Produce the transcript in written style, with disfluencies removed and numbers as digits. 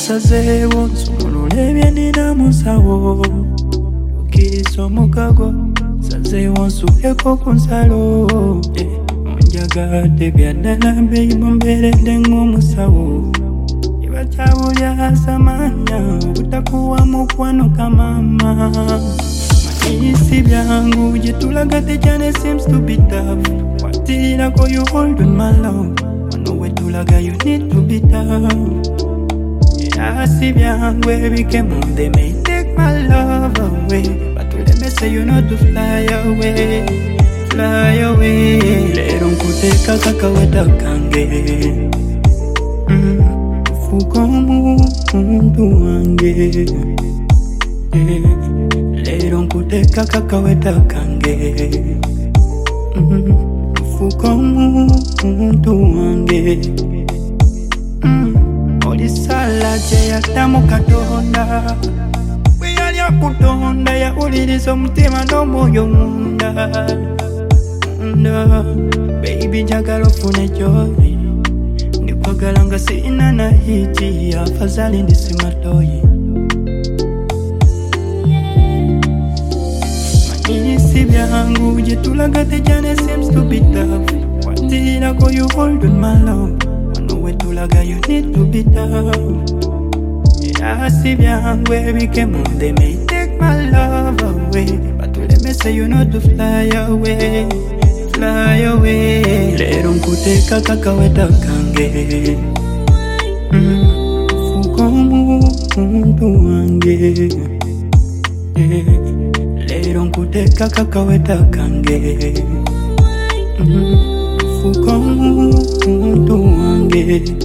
nasazeewo nsumulula ebyenina musawo okiriza omukago sazeewo nsuuleko ku nsalo onjagadde byaddala beyibo mbeeredde ng'omusawo ibakyabulya samanya butakuwa mukwano kamama manisi byangu gye tulagadde kyane seems to be tough kwatirirako you hold on my love wano we tulaga you need to be tough si byangu ebikemu they may take my love away but let me say you know to fly away lero nkuteeka kakaweta kange fuka omuntu wange lero nkuteeka kakaweta kange fuka omuntu wange olisala gye yaddamu Katonda bwe yali akutonda yawuliriza omutima n'omwoyo munda baby njagala ofune joyi ndikwagala nga sirina na hiti afazali ndi simatoyi manyisi byangu gye tulagadde gyane seems to be tough kwatirirako you hold on my love we tulaga you need to be tough si byangu ebikemu they may take my love away but let me say you know to fly away lero nkuteeka kakaweta kange fuka omuntu wange lero nkuteeka kakaweta kange fuka omuntu wange